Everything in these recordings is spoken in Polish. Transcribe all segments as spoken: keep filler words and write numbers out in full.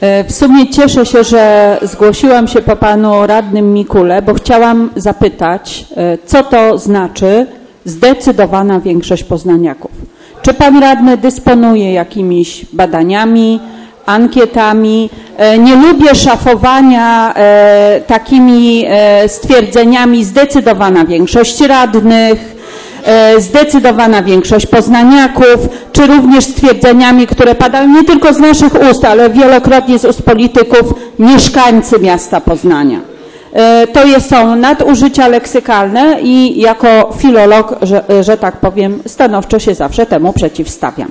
W sumie cieszę się, że zgłosiłam się po panu radnym Mikule, bo chciałam zapytać, co to znaczy zdecydowana większość poznaniaków. Czy pan radny dysponuje jakimiś badaniami, ankietami? Nie lubię szafowania takimi stwierdzeniami zdecydowana większość radnych, zdecydowana większość poznaniaków, czy również stwierdzeniami, które padają nie tylko z naszych ust, ale wielokrotnie z ust polityków, mieszkańcy miasta Poznania. To są nadużycia leksykalne i jako filolog, że, że tak powiem, stanowczo się zawsze temu przeciwstawiam.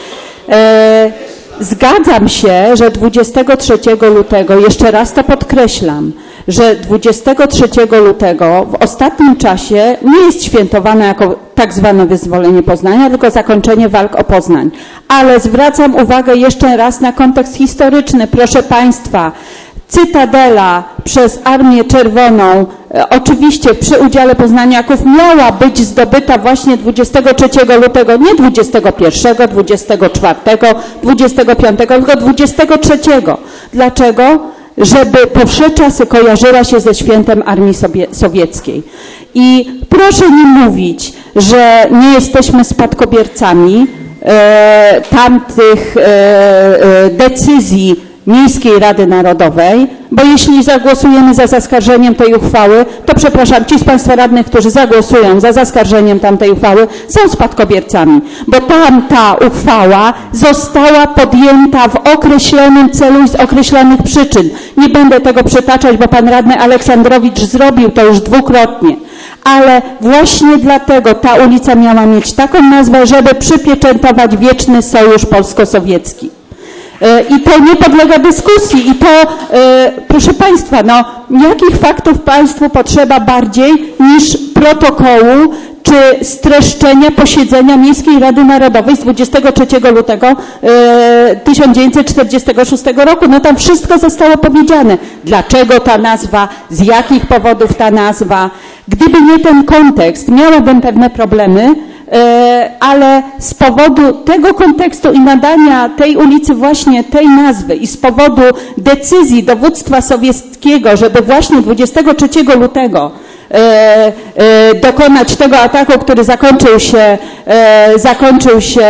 Zgadzam się, że dwudziestego trzeciego lutego, jeszcze raz to podkreślam, że dwudziestego trzeciego lutego w ostatnim czasie nie jest świętowane jako tak zwane wyzwolenie Poznania, tylko zakończenie walk o Poznań. Ale zwracam uwagę jeszcze raz na kontekst historyczny. Proszę Państwa, Cytadela przez Armię Czerwoną, e, oczywiście przy udziale poznaniaków, miała być zdobyta właśnie dwudziestego trzeciego lutego, nie dwudziestego pierwszego, dwudziestego czwartego, dwudziestego piątego, tylko dwudziestego trzeciego. Dlaczego? Żeby po wsze czasy kojarzyła się ze świętem Armii Sowieckiej. I proszę nie mówić, że nie jesteśmy spadkobiercami e, tamtych e, e, decyzji Miejskiej Rady Narodowej, bo jeśli zagłosujemy za zaskarżeniem tej uchwały, to przepraszam, ci z Państwa radnych, którzy zagłosują za zaskarżeniem tamtej uchwały, są spadkobiercami, bo tamta uchwała została podjęta w określonym celu i z określonych przyczyn. Nie będę tego przytaczać, bo pan radny Aleksandrowicz zrobił to już dwukrotnie. Ale właśnie dlatego ta ulica miała mieć taką nazwę, żeby przypieczętować wieczny sojusz polsko-sowiecki. I to nie podlega dyskusji. I to, proszę Państwa, no, jakich faktów Państwu potrzeba bardziej niż protokołu czy streszczenia posiedzenia Miejskiej Rady Narodowej z dwudziestego trzeciego lutego tysiąc dziewięćset czterdziestego szóstego roku. No tam wszystko zostało powiedziane. Dlaczego ta nazwa, z jakich powodów ta nazwa. Gdyby nie ten kontekst, miałabym pewne problemy, ale z powodu tego kontekstu i nadania tej ulicy właśnie tej nazwy i z powodu decyzji dowództwa sowieckiego, żeby właśnie dwudziestego trzeciego lutego dokonać tego ataku, który zakończył się, zakończył się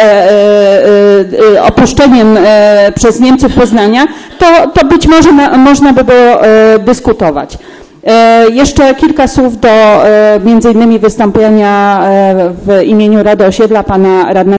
opuszczeniem przez Niemców Poznania, to, to być może na, można by było dyskutować. Jeszcze kilka słów do między innymi wystąpienia w imieniu Rady Osiedla pana radnego